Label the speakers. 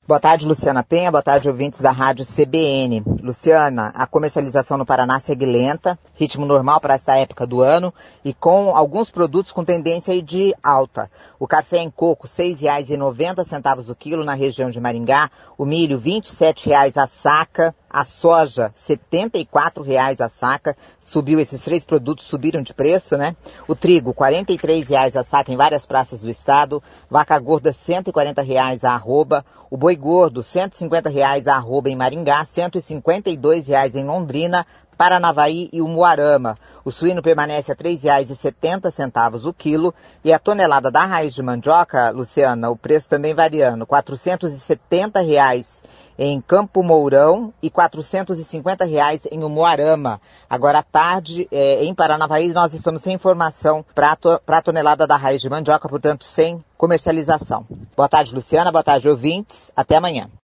Speaker 1: Boa tarde, Luciana Penha. Boa tarde, ouvintes da Rádio CBN. Luciana, a comercialização no Paraná segue lenta, ritmo normal para essa época do ano e com alguns produtos com tendência de alta. O café em coco, R$ 6,90 o quilo na região de Maringá, o milho, R$ 27,00 a saca, a soja, R$ 74,00 a saca, esses três produtos subiram de preço, né? O trigo, R$ 43,00 a saca em várias praças do estado, vaca gorda, R$ 140,00 a arroba, o boi gordo, R$ 150,00 a arroba em Maringá, R$ 152,00 em Londrina, Paranavaí e Umuarama. O suíno permanece a R$ 3,70 o quilo e a tonelada da raiz de mandioca, Luciana, o preço também variando, R$ 470,00 em Campo Mourão e R$ 450,00 em Umuarama. Agora à tarde, em Paranavaí, nós estamos sem informação para a tonelada da raiz de mandioca, portanto sem comercialização. Boa tarde, Luciana. Boa tarde, ouvintes. Até amanhã.